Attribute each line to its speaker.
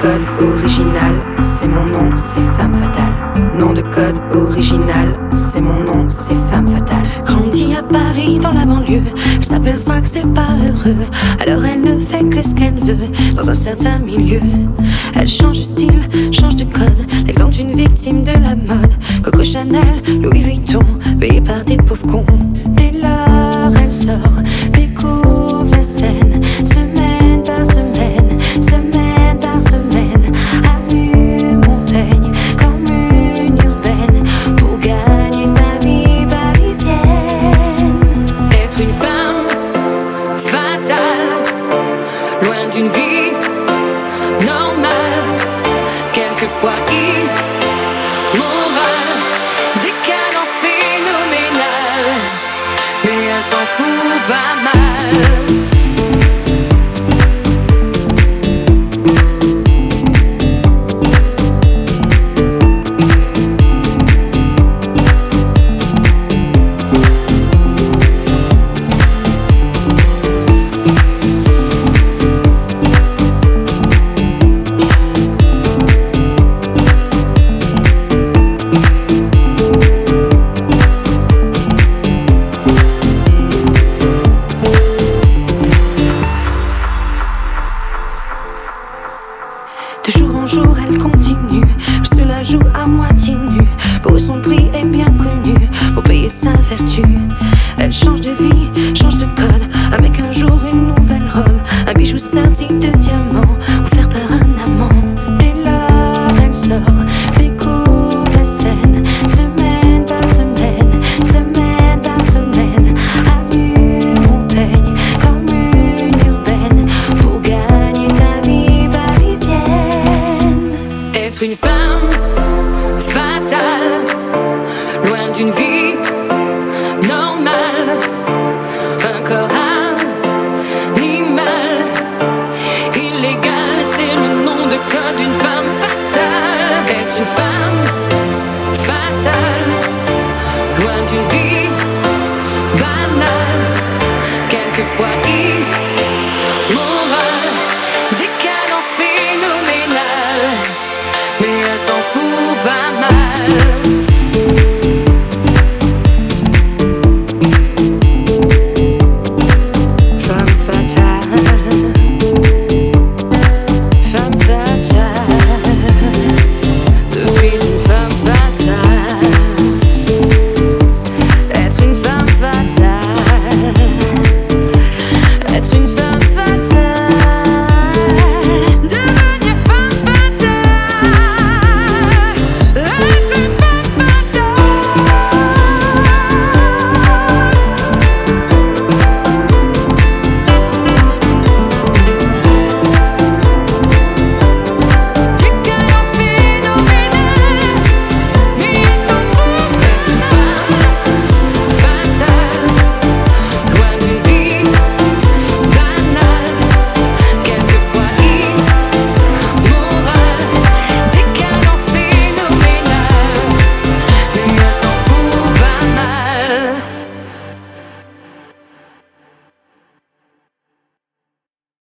Speaker 1: code original, c'est mon nom, c'est femme fatale. Nom de code original, c'est mon nom, c'est femme fatale.
Speaker 2: Grandie à Paris dans la banlieue, elle s'aperçoit que c'est pas heureux. Alors elle ne fait que ce qu'elle veut dans un certain milieu. Elle change de style, change de code, l'exemple d'une victime de la mode. Coco Chanel, Louis Vuitton, payé par des pauvres cons. Dès lors elle sort, découvre la scène, semaine par semaine, semaine par semaine. Avenue Montaigne, comme une urbaine, pour gagner sa vie parisienne.
Speaker 3: Être une femme fatale, loin d'une vie normale, quelquefois immorale, décadence phénoménale, mais elle s'en fout pas mal.
Speaker 2: De jour en jour elle continue, elle se la joue à moitié nue. Pour eux son prix est bien connu, pour payer sa vertu. Elle change de vie, change de code, avec un jour une nouvelle robe, un bijou serti de diamants, offert par un amant. Dès lors elle sort, découvre la scène, semaine par semaine, semaine par semaine. Avenue Montaigne, comme une urbaine, pour gagner sa vie parisienne.
Speaker 3: Être une femme fatale, loin d'une vie normale, un corps animal, illégal, c'est le nom de code d'une femme fatale. Être une femme